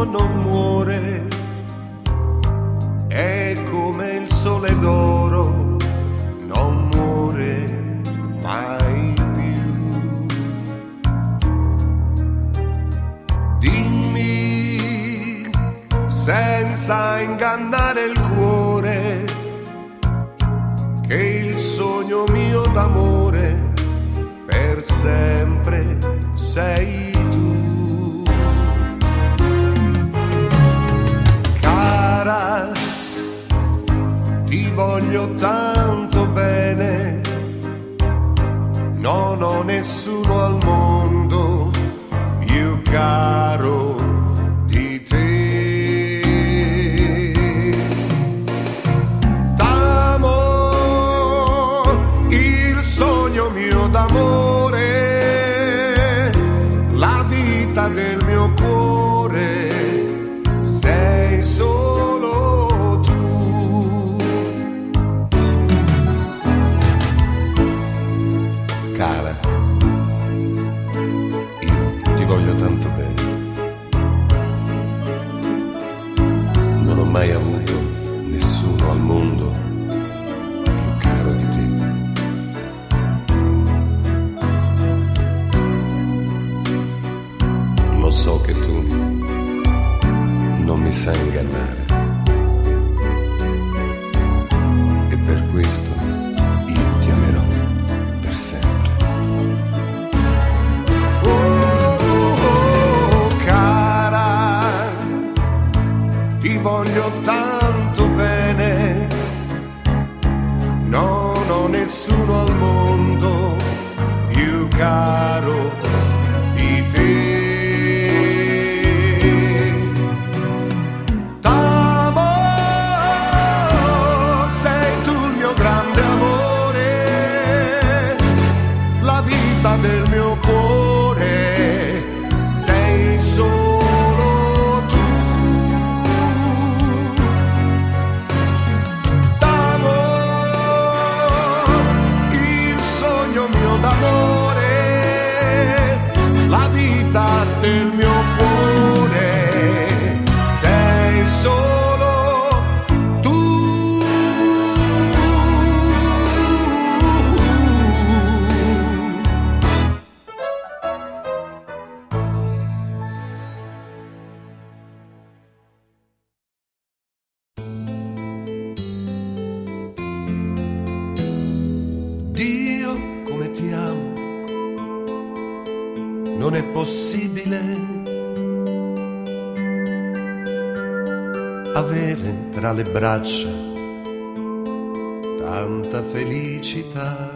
non muore, è come il sole d'oro, non muore mai più. Dimmi senza ingannare il cuore che il sogno mio d'amore per sempre sei tu. Cara, ti voglio tanto bene, non ho nessuno al mondo più caro di te. T'amo, il sogno mio d'amore, la vita del mio cuore, sei solo tu. Cara, io ti voglio tanto bene, non ho mai avuto nessuno al mondo più caro di te. Lo so che tu non mi sai ingannare e per questo io ti amerò per sempre. Oh, cara, ti voglio tanto bene, non ho nessuno al mondo più caro di te. Del mio cuore sei solo tu. T'amo, il sogno mio d'amore, la vita del mio cuore, sei solo tu. Dio, come ti amo, non è possibile avere tra le braccia tanta felicità,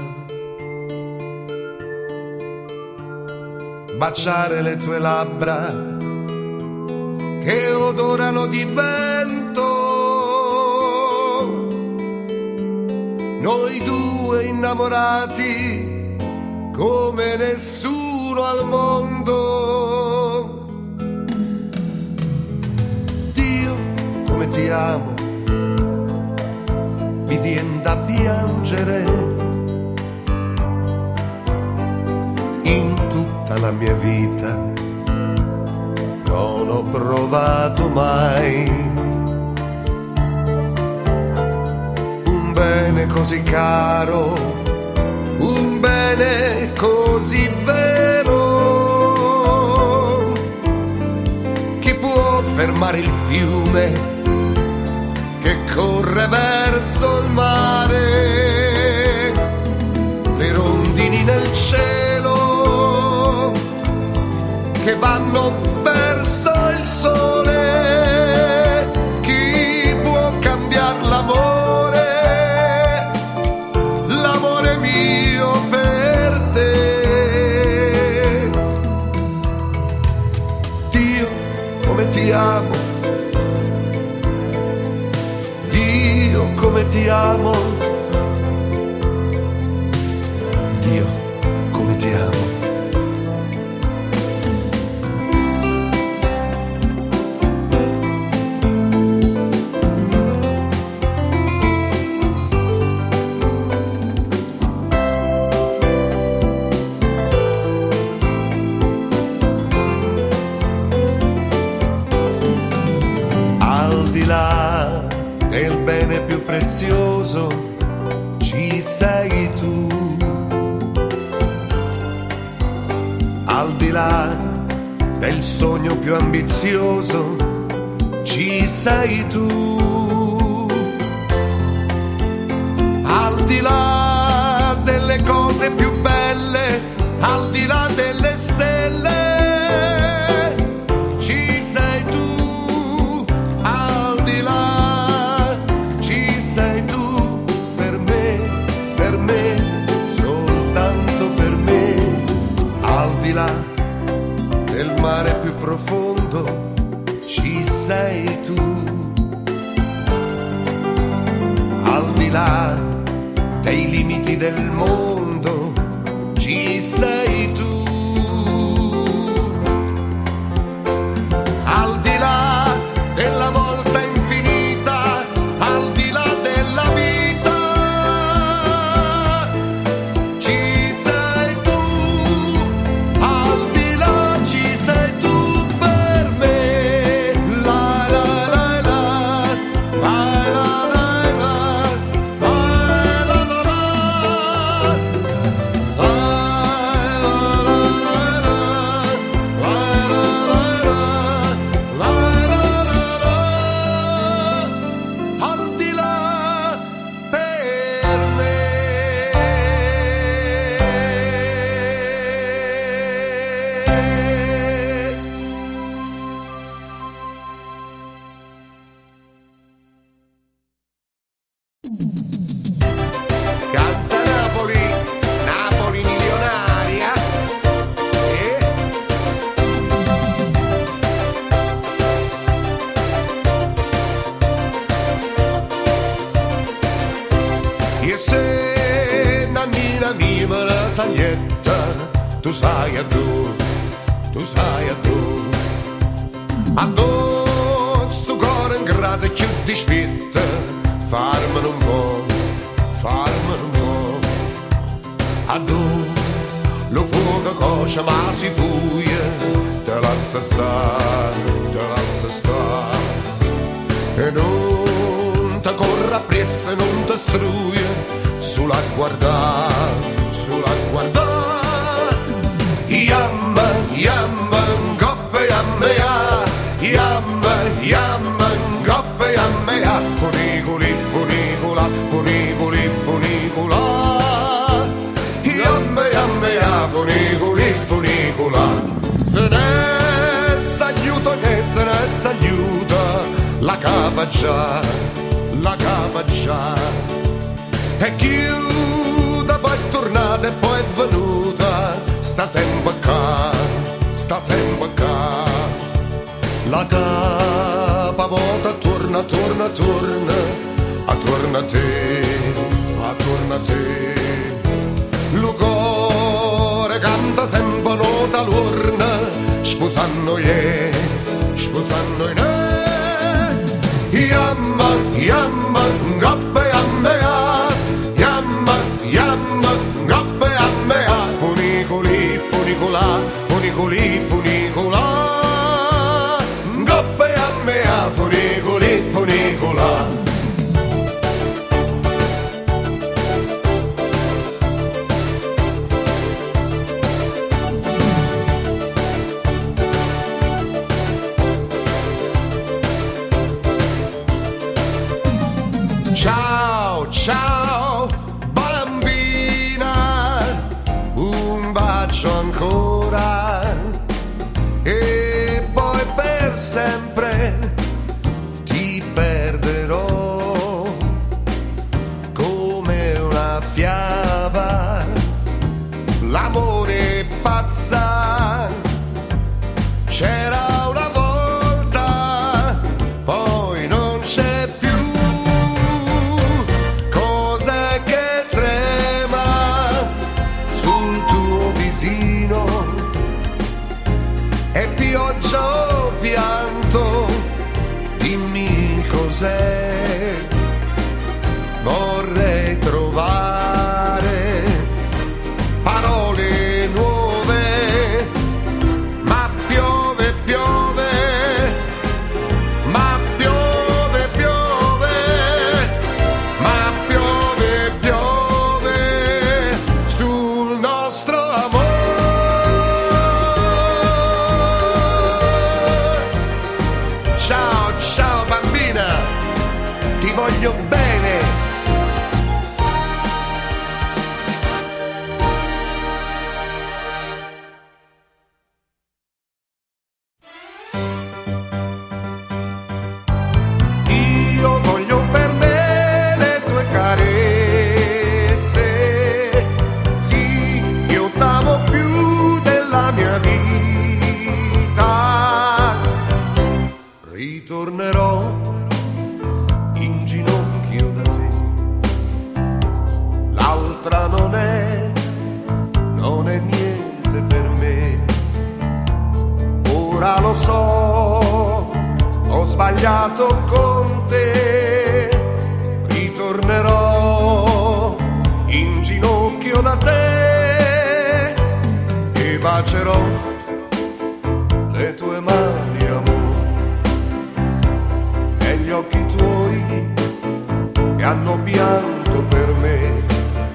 baciare le tue labbra che odorano di vento, noi due innamorati come nessuno al mondo. Dio, come ti amo, mi vien da piangere. In tutta la mia vita non ho provato mai bene così caro, un bene così vero. Chi può fermare il fiume che corre verso il mare? Le rondini nel cielo che vanno verso il sole. Chi può cambiar l'amore? Ti amo, Dio, come ti amo, del sogno più ambizioso ci sei tu. Al di là delle cose più belle, al di là delle stelle, ci sei tu. Al di là ci sei tu, per me, soltanto per me. Al di là del mare più profondo ci sei tu. Al di là dei limiti del mondo ci sei tu. Al di là della volta infinita, al di là della vita, ci sei tu. Al di là ci sei tu per me. La la la la, la la la la, la la la la, al di là per me. Canta Napoli, Napoli milionaria. E se nannina mia me la saglietta, tu sai a tu, a sto cuore ingrato e più dispietta, farmene un po', a lo fuoco coscia ma si fuia, te lascia sta, e non te corra appresso, non te struia, sulla guardà, yamma, ngoppe yammea, yamma, ngoppe yammea, funicula, yammea, funicula, se ne s'aiuta che se ne s'aiuta, la cava già, e chiuda, poi è tornata e poi è venuta, sta sempre qua, la capa volta torna, attorno a te, lo cuore canta sempre nota l'urna, sposando yamma, ngoppe yammea, yamma, ngoppe yammea, funicula, ngoppe yammea, funicula. Ciao, bambina, un bacio ancora, e poi per sempre ti perderò come una fiaba, l'amore pazza, c'era una volta, poi non c'è più. E pioggia o pianto, dimmi cos'è, vorrei trovare non è niente per me. Ora lo so, ho sbagliato con te, ritornerò in ginocchio da te e bacerò le tue mani, amore, e gli occhi tuoi che hanno pianto per me.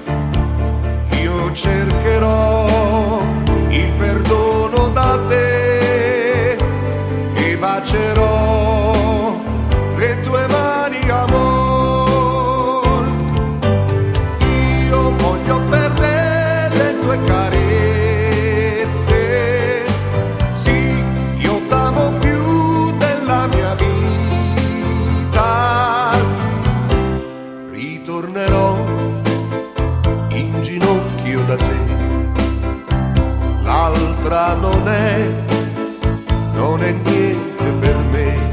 Io cercherò il perdono da te e bacerò le tue mani, amor. Io voglio per te le tue carezze, sì, io t'amo più della mia vita. Ritornerò in ginocchio da te, l'altra non è niente per me.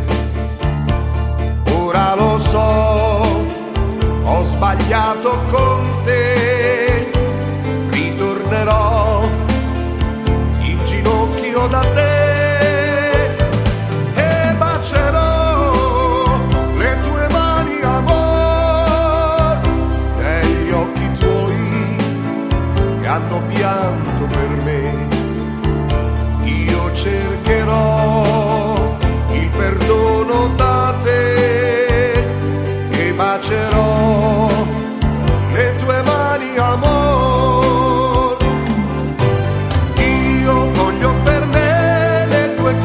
Ora lo so, ho sbagliato con te, ritornerò in ginocchio da te e bacerò le tue mani, amor, negli occhi tuoi che hanno pianto per me. Io cercherò il perdono da te e bacerò le tue mani, amor. Io voglio per me le tue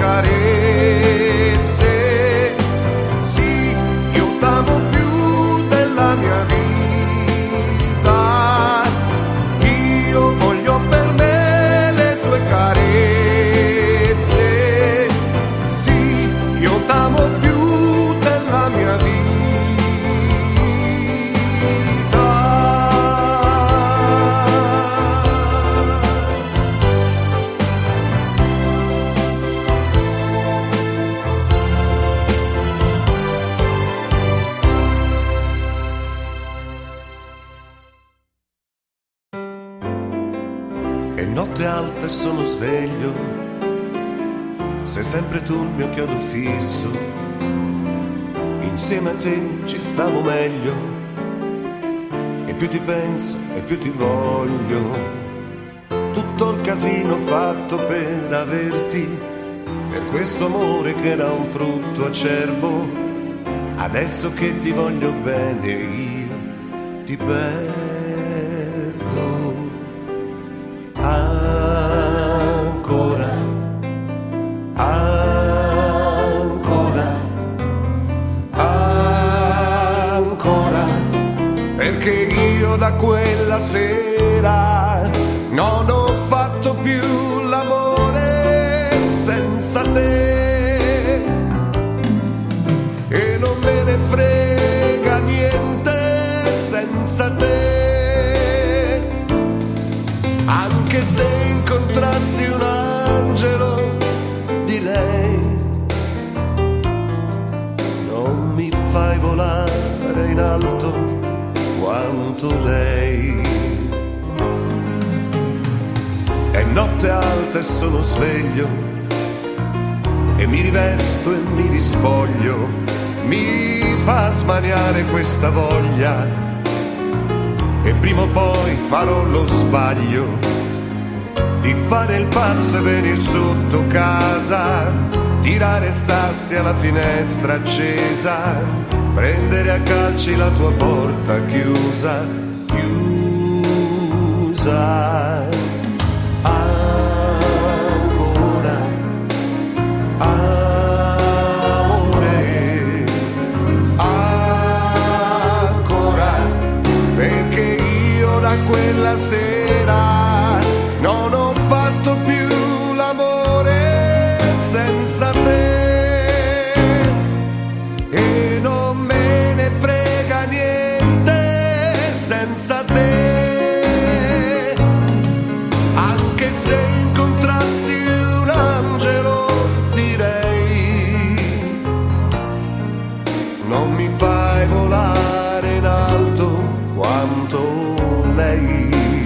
carezze, sì, io t'amo più della mia vita. Io voglio per me le tue carezze, sì, io t'amo più della mia vita. È notte alta e sono sveglio, sei sempre tu il mio chiodo fisso, insieme a te ci stavo meglio, e più ti penso e più ti voglio. Tutto il casino fatto per averti, per questo amore che era un frutto acerbo, adesso che ti voglio bene io ti perdo. Ancora, ancora, ancora, perché io da quella sera non ho fatto più l'amore senza te e non me ne frega niente senza te. Anche se incontrassi un angelo, direi non mi fai volare in alto quanto lei. È notte alta e sono sveglio e mi rivesto e mi rispoglio, mi fa smaniare questa voglia. E prima o poi farò lo sbaglio di fare il pazzo e venir sotto casa, tirare sassi alla finestra accesa, prendere a calci la tua porta chiusa, chiusa. Ancora, amore, ancora, perché io da quella sera non ho fatto più l'amore senza te e non me ne frega niente senza te. Anche se incontrassi un angelo, direi non mi fai volare in alto quanto lei.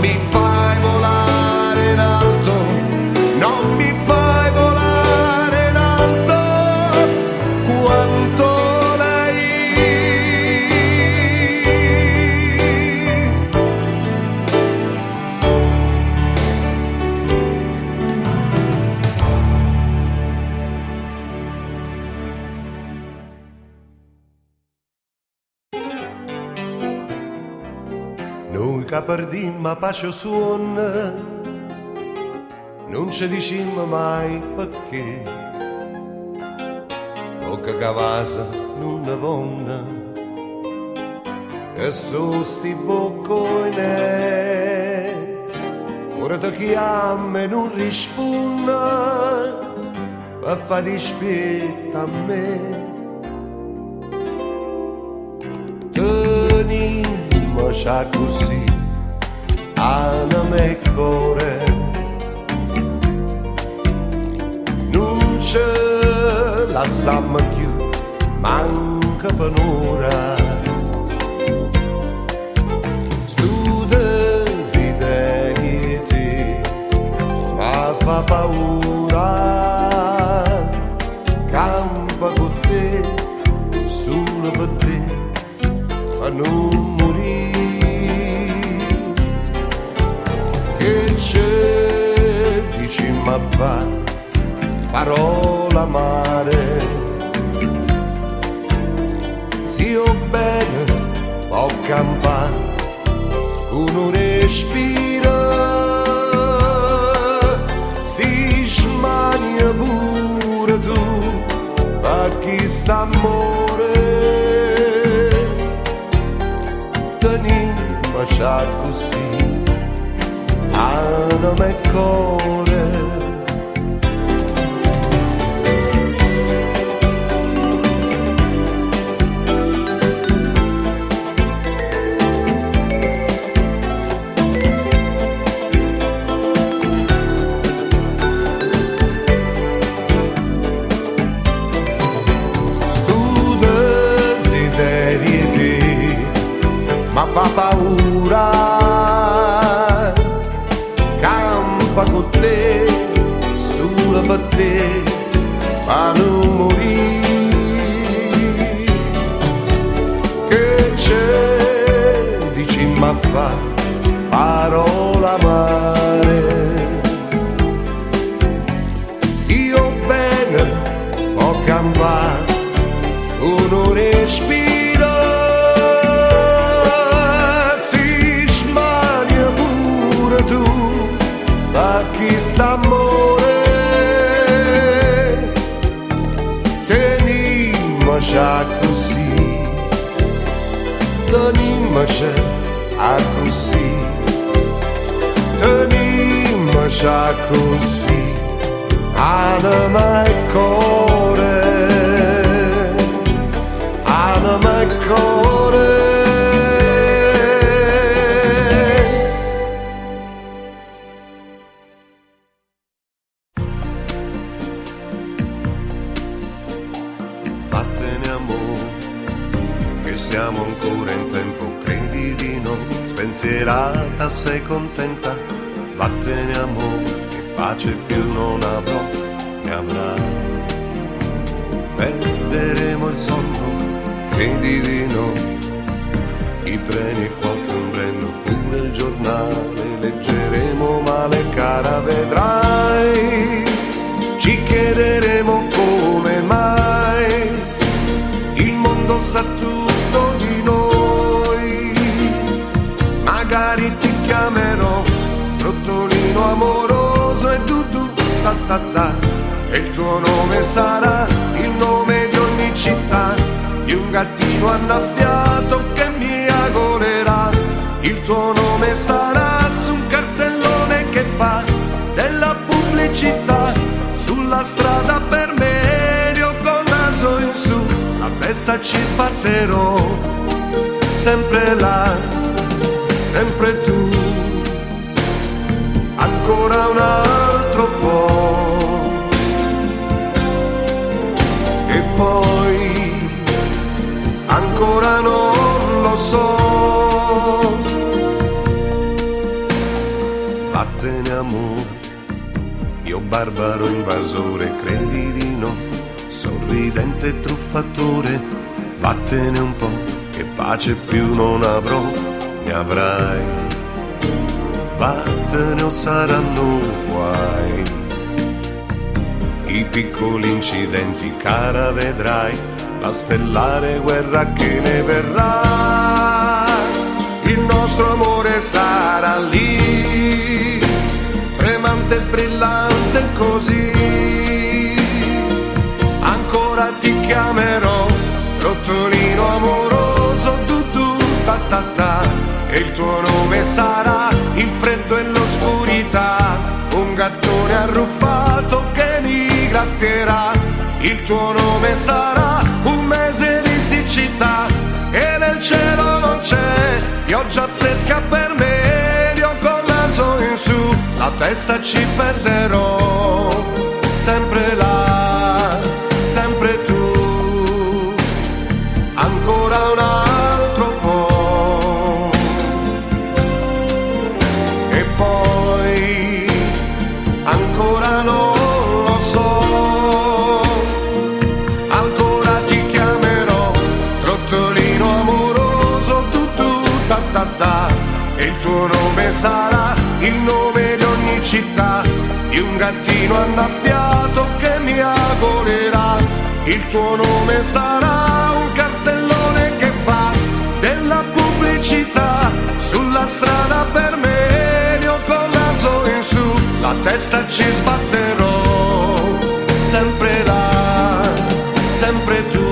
mi fai volare in alto, non mi fai volare in alto quanto lei. Noi che perdimmo pace suon, non ci dicimmo mai perché, tocca cavasa non ne vonna, e su sti boccone, ora ti chiama e non risponde, per fa dispetto a me. Tenimmo già così, anima e cuore, non ce la lasciamo più, manca per un'ora. Stu desideri te, ma fa paura, campa con te, solo per te, ma non morire. Che c'è, dici ma va, parola mare, si io bene ho campato con un respiro, si smania pure tu a chi sta amore, tenimmo già così, anima e cuore. Ma fa paura, campa con te, solo per te, ma non morire. Che c'è, dici ma fa, parola mare, si io bene ho campato, uno respiro. Chi sta amore, tenimmo già così, tenimmo già così, tenimmo già così, anima e cuore, anima e cuore. Siamo ancora in tempo, credi di no, spensierata sei contenta, vattene amore, che pace più non avrò, ne avrà. Perderemo il sonno, credi di no, i treni qualche ombrello, pure il giornale, leggeremo male cara vedrai, ci chiederemo come mai, il mondo sa tutto di noi, magari ti chiamerò Trottolino amoroso e tu ta ta ta, e il tuo nome sarà il nome di ogni città, di un gattino annaffiato che mi agolerà, il tuo nome sarà su un cartellone che fa della pubblicità, sulla strada per Merio col naso in su, la testa ci sbatterò, sempre là, sempre tu, ancora un altro po', e poi ancora non lo so, vattene amore, io barbaro invasore, credivino, sorridente truffatore, vattene un po', che pace più non avrò, ne avrai, vattene o saranno guai, i piccoli incidenti cara vedrai, la stellare guerra che ne verrà, il nostro amore sarà lì, tremante e brillante così, ancora ti chiamerò, rottolino amoroso, tu tu ta ta ta, e il tuo nome sarà il freddo e l'oscurità, un gattone arruffato che mi graffierà, il tuo nome sarà un mese di siccità, e nel cielo non c'è pioggia fresca per me, io col naso in su, la testa ci perderò, sempre là, sempre tu, ancora un altro po', e poi ancora non lo so, ancora ti chiamerò, trottolino amoroso, tu tu ta ta ta, e il tuo nome sarà il nome di ogni città, di un gattino annaffiato che mi augurerà, il tuo nome sarà un cartellone che fa della pubblicità sulla strada per me, io col naso in su, la testa ci sbatterò, sempre là, sempre tu,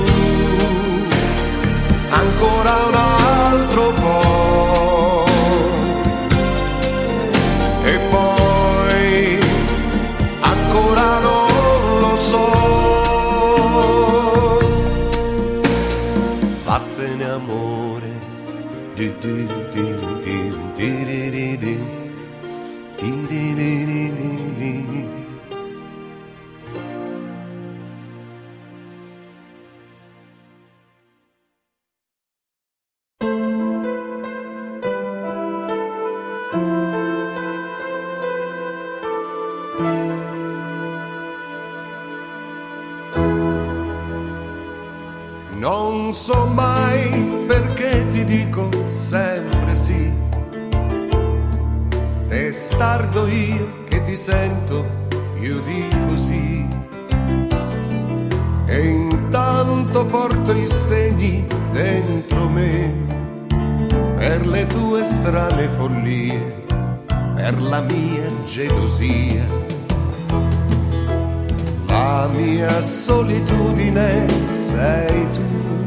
ancora un altro po', e poi ancora non lo so, vattene amore, di di di di di di di di di di di di di. Non so mai perché ti dico sempre sì, testardo io che ti sento, io dico sì, e intanto porto i segni dentro me, per le tue strane follie, per la mia gelosia, la mia solitudine sei tu,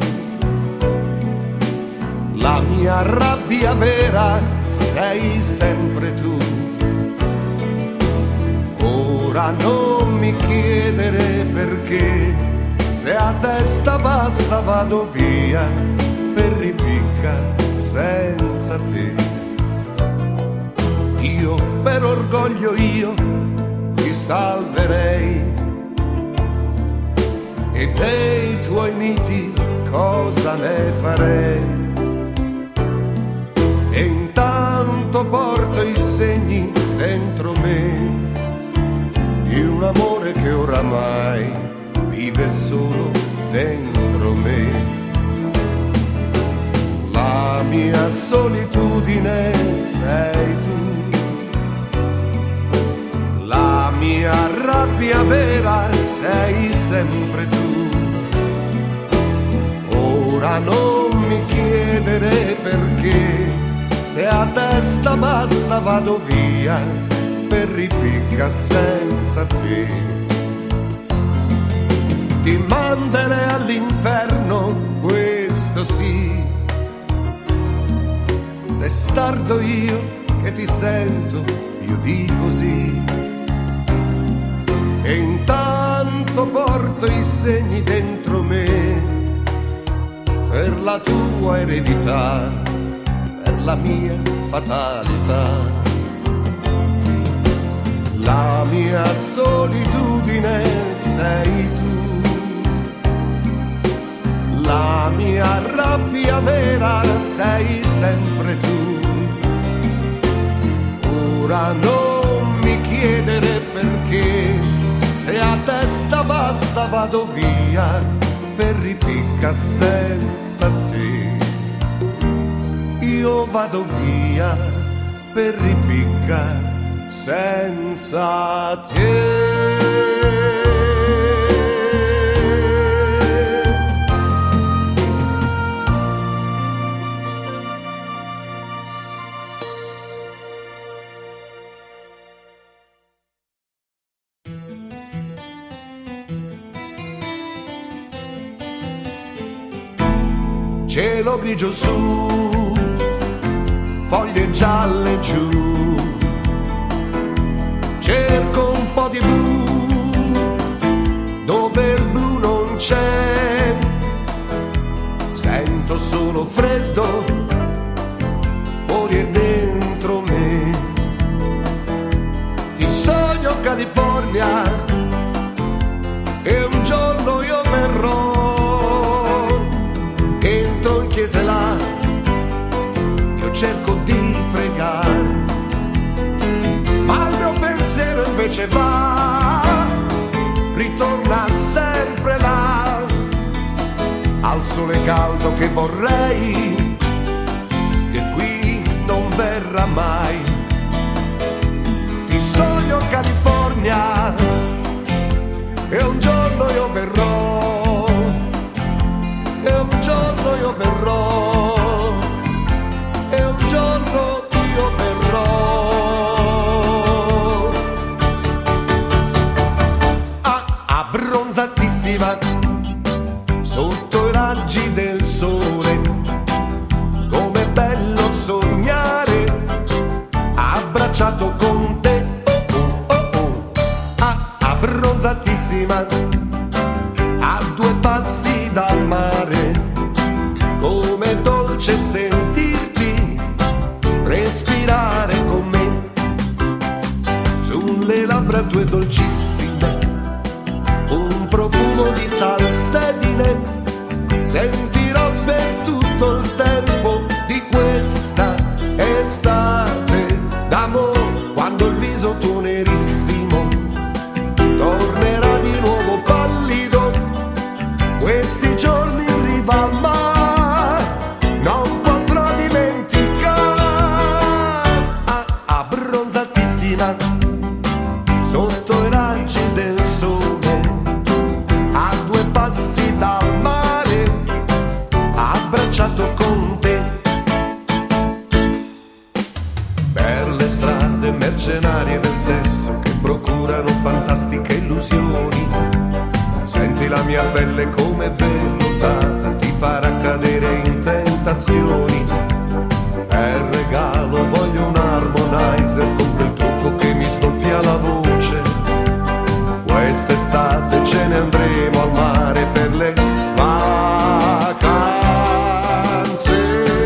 la mia rabbia vera sei sempre tu. Ora non mi chiedere perché, se a testa bassa vado via per ripicca senza te. Io per orgoglio io ti salverei, e dei tuoi miti cosa ne farei? E intanto porto i segni dentro me di un amore che oramai vive solo dentro me. La mia solitudine sei tu, la mia rabbia vera sei sempre tu. Ora non mi chiedere perché, se a testa bassa vado via per ripicca senza te. Ti manderei all'inferno, questo sì, testardo io che ti sento, io dico sì, e intanto porto i segni dentro me, per la tua eredità, per la mia fatalità. La mia solitudine sei tu, la mia rabbia vera sei sempre tu. ora non mi chiedere perché, se a testa bassa vado via per ripicca senza te. Io vado via per ripicca senza te. Cielo grigio su, foglie gialle giù, cerco un po' di blu, dove il blu non c'è, sento solo freddo, fuori e dentro me, ti sogno California, e un giorno io verrò. Entro in chiesa là, io cerco di pregare, ma il mio pensiero invece va, ritorna sempre là, al sole caldo che vorrei, che qui non verrà mai. Ti sogno California, e un giorno io verrò. E un giorno io verrò, e un giorno io verrò. Abbronzatissima, sotto i raggi del sole, com'è bello sognare, abbracciato con te. Abbronzatissima, a due passi dal mare, come dolce sentirti respirare con me, sulle labbra tue dolcissime, un profumo di salsedine, sentirò per tutto il tempo di questa estate d'amore, quando il viso tuo nerissimo tornerà di nuovo pallido. Questi giorni in riva al mare non potrò dimenticare. Abbronzatissima, sotto i raggi del sole, a due passi dal mare, abbracciato con te. Per le strade mercenarie del sesso che procurano fantastiche illusioni, senti la mia pelle come vellutata, ti farà cadere in tentazioni. Per regalo voglio un harmonizer con quel trucco che mi sdoppia la voce. Quest'estate ce ne andremo al mare per le vacanze.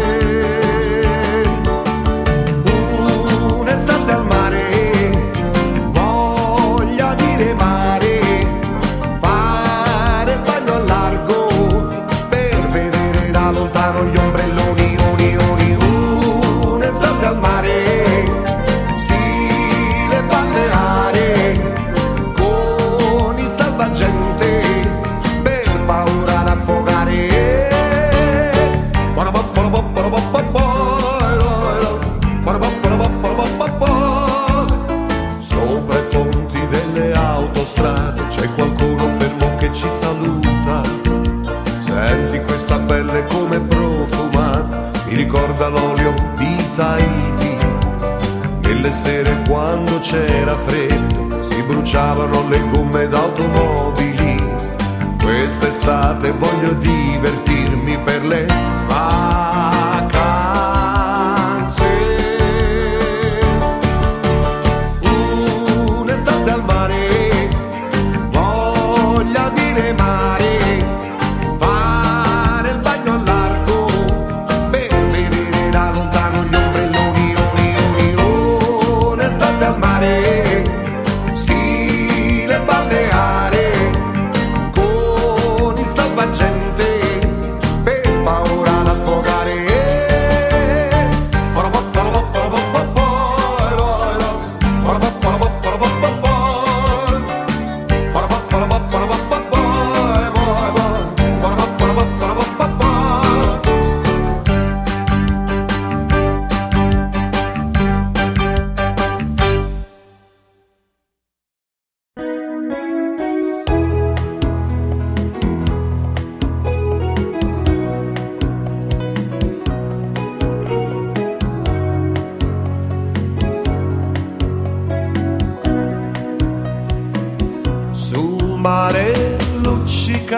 Un'estate al mare, voglia dire mare, fare il bagno al largo per vedere da lontano gli ombrelloni, un'estate al mare, stile balneare, con il salvagente per paura d'affogare. Sopra i ponti delle autostrade c'è qualcuno fermo che ci saluta. Senti questa pelle come profumata, mi ricorda l'olio di Tahiti. Nelle sere quando c'era freddo si bruciavano le gomme d'automobili. Quest'estate voglio divertirmi per le vacanze. Un'estate al mare, voglia dire mare, fare il bagno al largo per vedere da lontano gli ombrelloni, un'estate al mare, stile balneare, con il salvagente per paura d'affogare.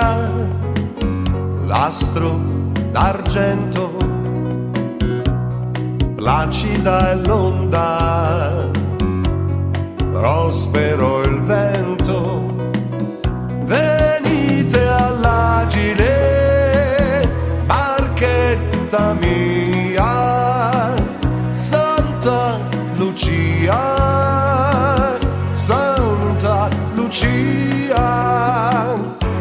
mia, l'astro d'argento, placida è l'onda, prospero il vento. Venite all'agile, barchetta mia, Santa Lucia, Santa Lucia.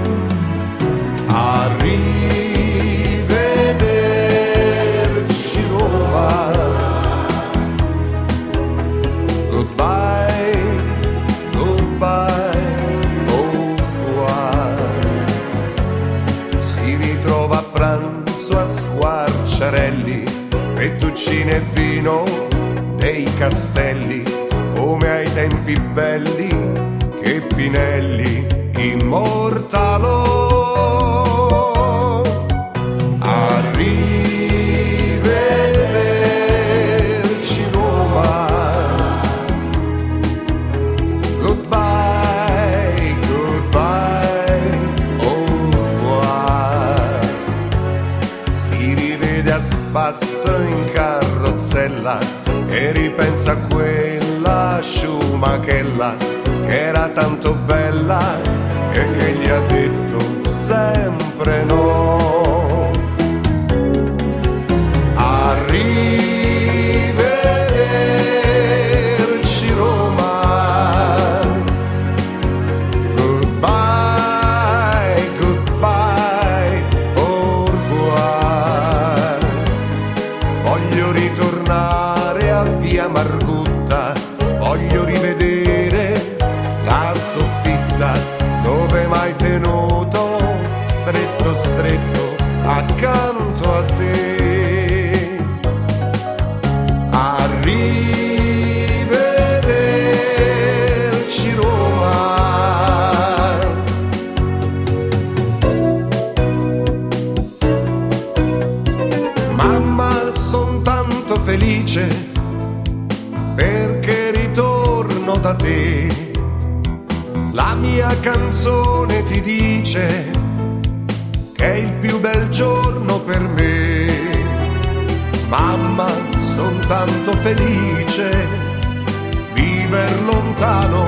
Arrivederci Roma, goodbye, goodbye, au revoir. Si ritrova a pranzo a Squarciarelli, fettuccine e vino dei castelli, come ai tempi belli che Pinelli immortalò. Arrivederci Roma, goodbye, goodbye, au revoir. Si rivede a spasso in carrozzella e ripensa a quella Schumachella che era tanto bella e che gli ha detto sempre no. Arrivederci Roma, goodbye, goodbye, au revoir. Voglio ritornare a via Margutta, voglio rivedere la soffitta dove m'hai tenuto stretto stretto accanto a te. Arrivederci Roma. Mamma, son tanto felice perché ritorno da te. La mia canzone ti dice che è il più bel giorno per me. Mamma, son tanto felice viver lontano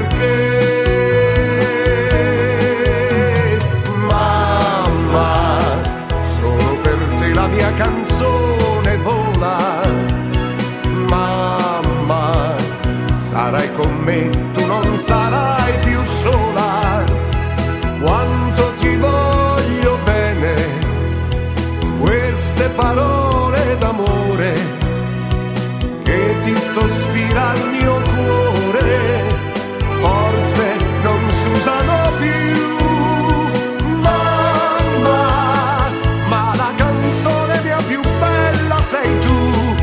perché. Mamma, solo per te la mia canzone vola. Mamma, sarai con me, tu non sarai più sola. Quanto ti voglio bene, queste parole d'amore che ti sospira il mio cuore, forse non si usano più. Mamma, ma la canzone mia più bella sei tu,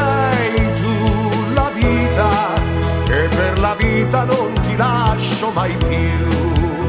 la vita, che per la vita non ti lascio mai più.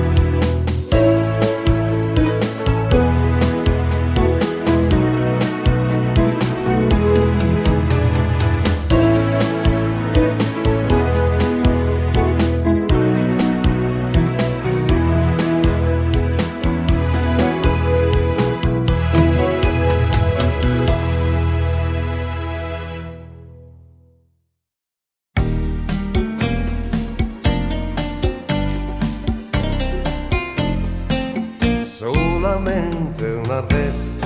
Solamente una vez,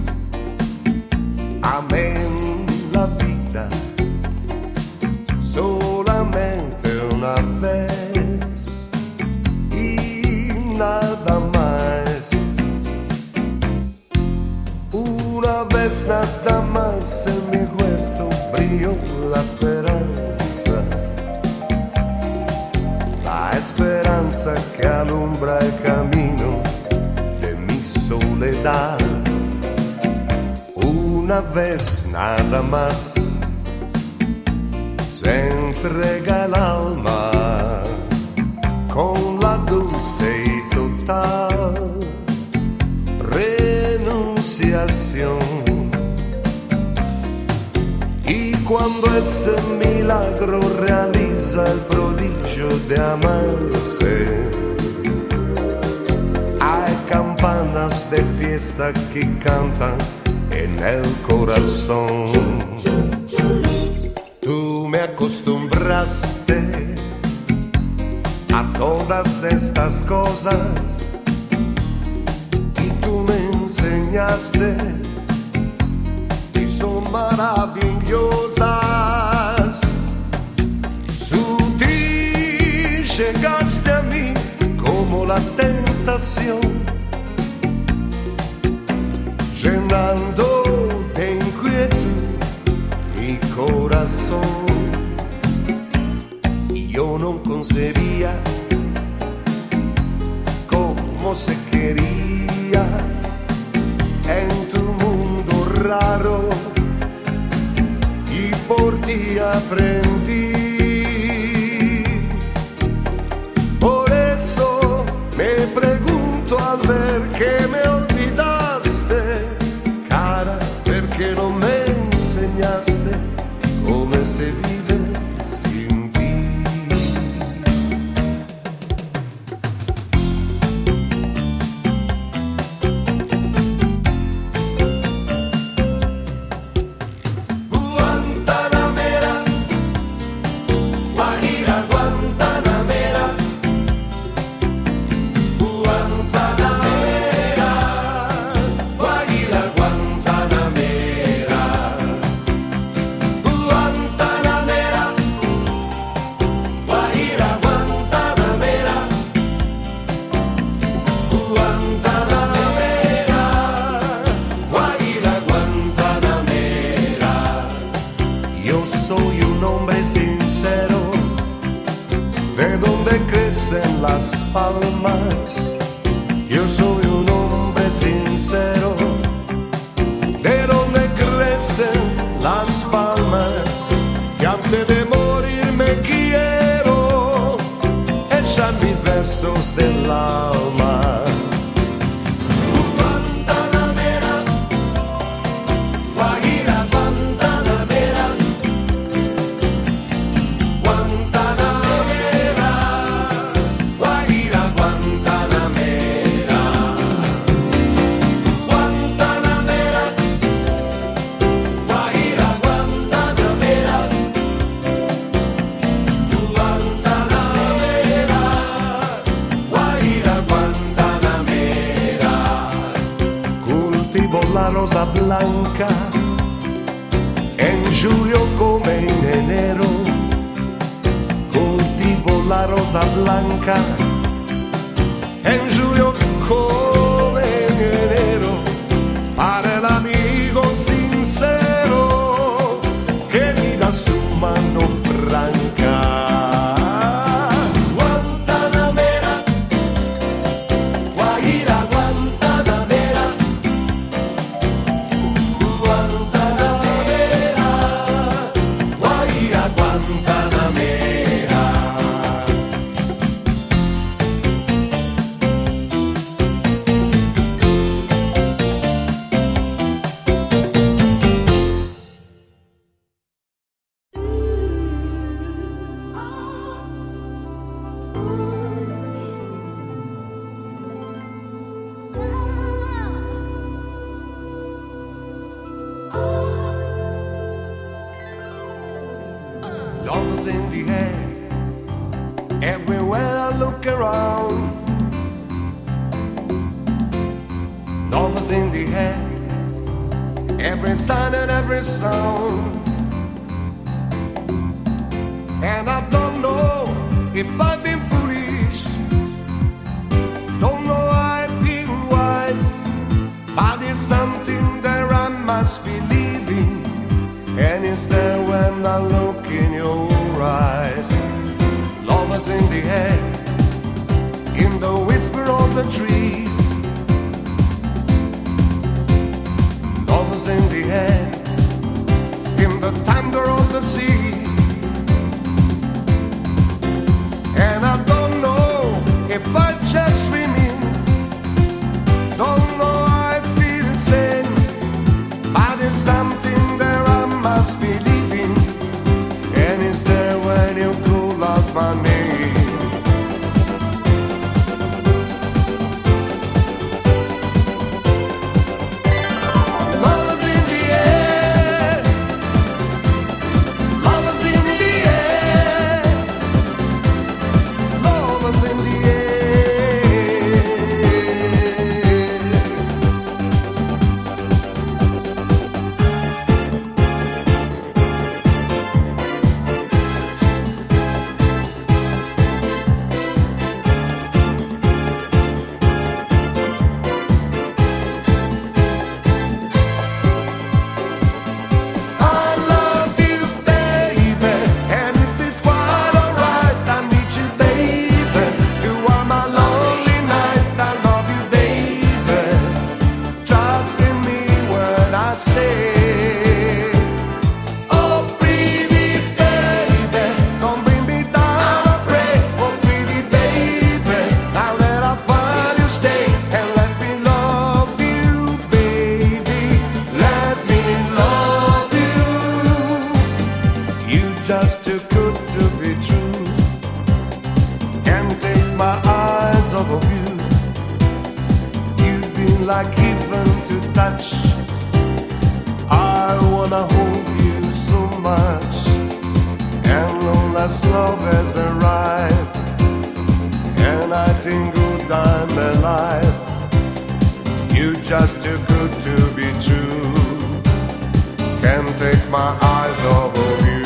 amen la vida, solamente una vez y nada más. Una vez nada más en mi huerto brilló la esperanza que alumbra el camino de mi soledad. Una vez nada más se entrega el alma con la dulce y total renunciación. Y cuando ese milagro realiza el prodigio de amarse, hay campo de fiesta que cantan en el corazón. Tú me acostumbraste a todas estas cosas y tú me enseñaste y son maravillosas. Sutil llegaste a mí como la tentación, llenando de inquietud mi corazón. Y yo no concebía cómo se quería en tu mundo raro, y por ti aprendí. Por eso me pregunto al ver que me olvidaste, cara, perché non me insegnaste come se vive sin ti. Guantanamera, Guajira, Guantanamera, Guantanamera, Guajira, Guantanamera, Guantanamera, Guajira, Guantanamera, Guantanamera, Guajira, Guantanamera. Yo soy un hombre sincero, de donde crecen las palmas. Yo soy un hombre sincero, de donde crecen las palmas. Y antes de morir me quiero echar mis versos del alma. Guantanamera, Guajira, Guantanamera, Guantanamera, Guajira, Guantanamera, Guantanamera, Guajira, Guantanamera, Guantanamera, Guajira, Guantanamera. Cultivo la rosa blanca en julio come en enero. Cultivo la rosa blanca en julio come en enero, para el amigo sincero que me da su mano franca. Guantanamera, Guajira, Guantanamera, Guantanamera, Guajira, Guantanamera. Love is in the air, everywhere I look around. Love is in the air, every sign and every sound. And I don't know if I've been foolish, don't know I've been wise, but it's something that I must believe in, and it's there when I look in your eyes. Love is in the air, in the whisper of the trees. Love is in the air, in the thunder of the sea. And my eyes off of you. You've been like heaven to touch. I wanna hold you so much. Endless love has arrived, and I think good I'm alive. You're just too good to be true. Can't take my eyes off of you.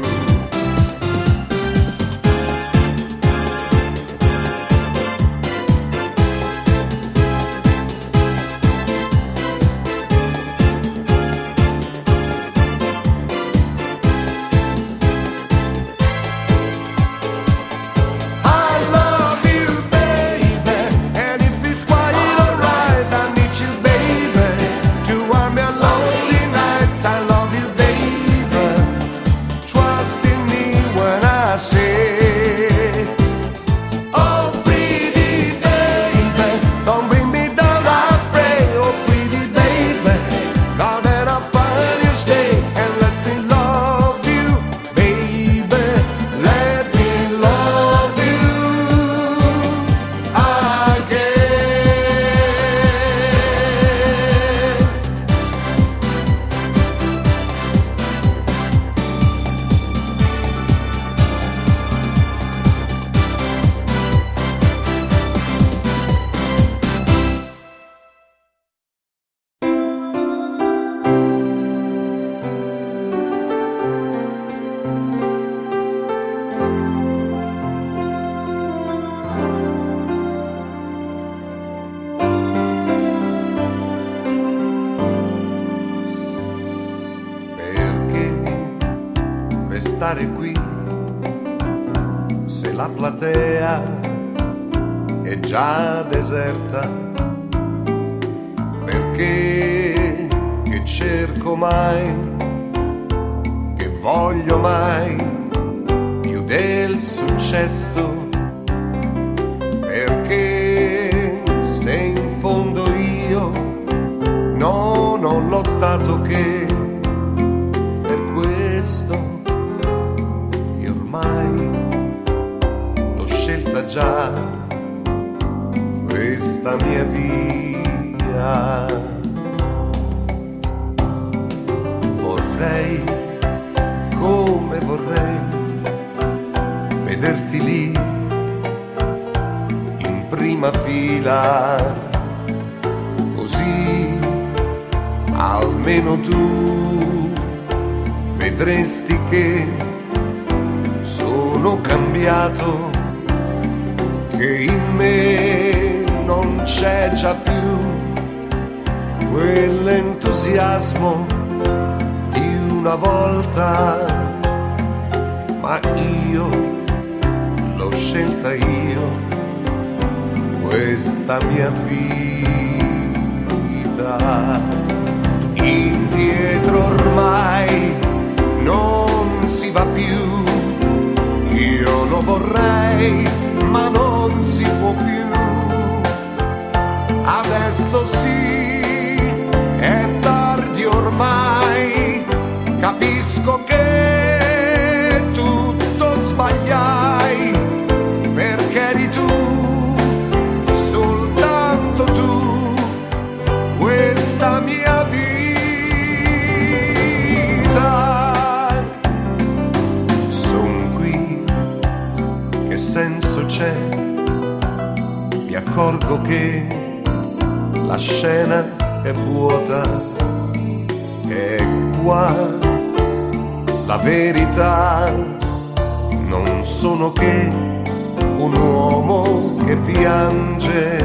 Stare qui se la platea è già deserta, perché che cerco mai, che voglio mai più del successo, perché se in fondo io non ho lottato che per questo ormai l'ho scelta già, questa mia via. Vorrei, come vorrei, vederti lì in prima fila, così almeno tu vedresti che sono cambiato, che in me non c'è già più quell'entusiasmo di una volta, ma io l'ho scelta io, questa mia vita. Indietro ormai non si va più. Io lo vorrei, ma non si può più. Adesso sì, è tardi ormai. Capisco che tutto sbagliai, perché eri tu, soltanto tu, questa mia vita. Senso c'è, mi accorgo che la scena è vuota, è qua la verità, non sono che un uomo che piange,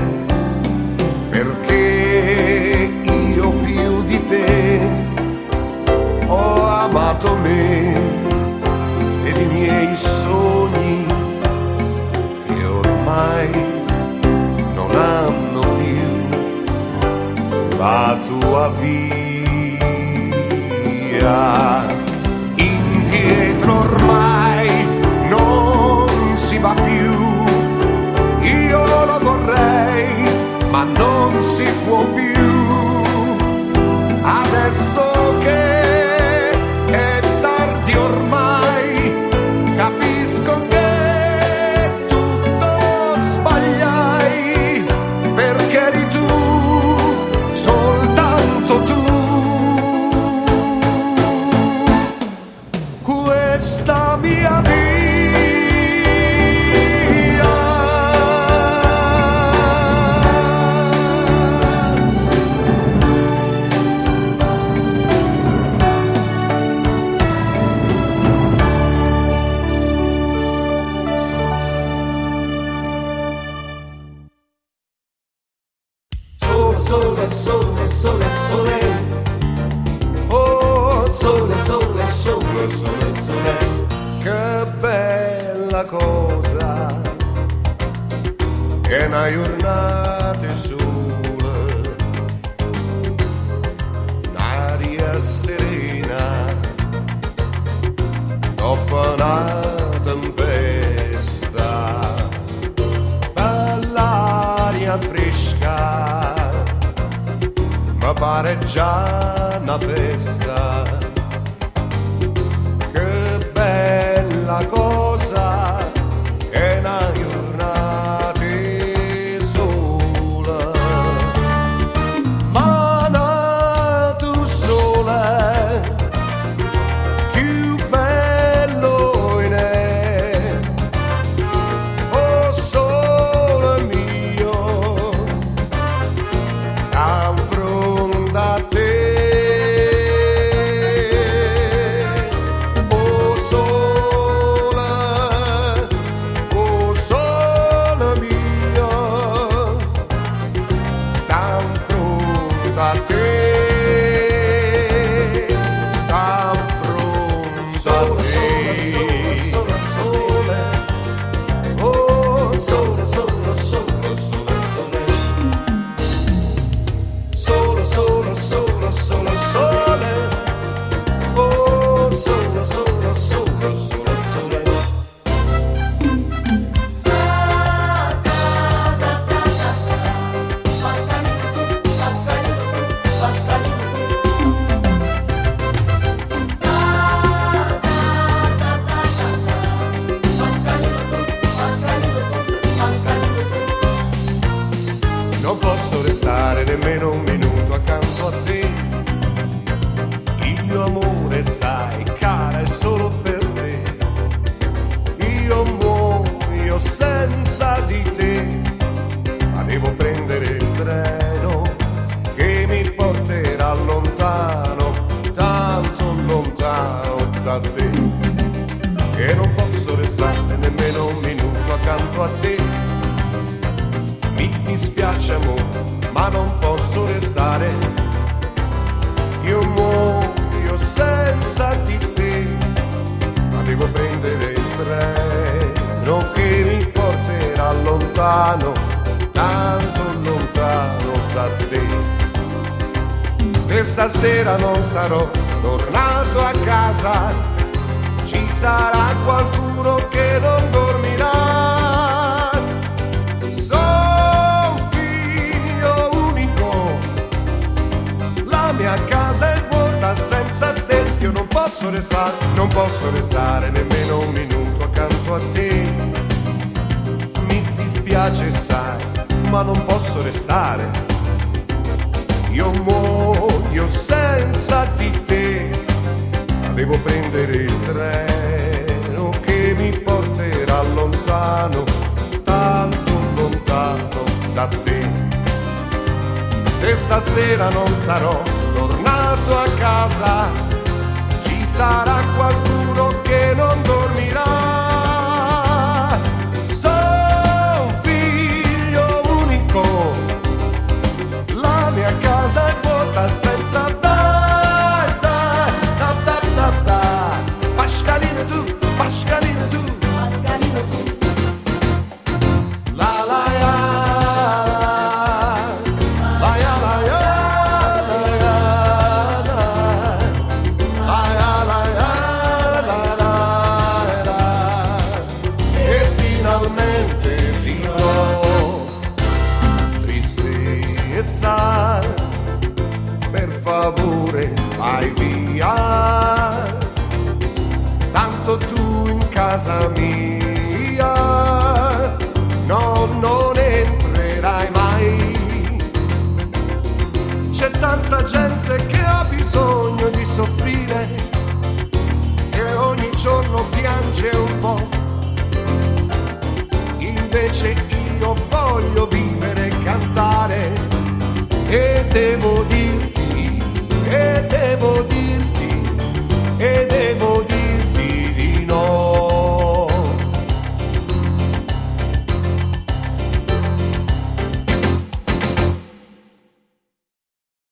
perché io più di te ho amato me ed i miei sogni non hanno più la tua via. Indietro ormai non si va più. Io lo vorrei, ma non si può più. bella cosa è una giornata sola, un'aria serena dopo una tempesta, bell'aria fresca, ma pare già una festa. Che bella cosa è una giornata sola, ma nato sole più bello in è, oh sole mio, sta fronte a te. Non posso restare nemmeno un minuto accanto a te. Il mio amore, sai, cara, è solo per te. Io muoio senza di te, ma devo prendere il treno che mi porterà lontano, tanto lontano da te. E non posso restare nemmeno un minuto accanto a te. Mi dispiace amore, ma non posso restare. Io muoio senza di te, ma devo prendere il treno che mi porterà lontano, tanto lontano da te. Se stasera non sarò tornato a casa, ci sarà qualcuno che non dormirà. A casa è vuota senza te, io non posso restare nemmeno un minuto accanto a te. Mi dispiace sai, ma non posso restare. Io muoio senza di te, ma devo prendere il treno che mi porterà lontano, tanto lontano da te. Se stasera non sarò tornato a casa, ci sarà qualcuno che non dormirà. Sono un figlio unico, la mia casa è vuota senza te. Pascalino tu, Pascalino tu, Pascalino tu. La la ya. Per favore vai via, tanto tu in casa mia non entrerai mai. C'è tanta gente che ha bisogno di soffrire e ogni giorno piange un po'. Invece io voglio vivere e cantare, e devo dirti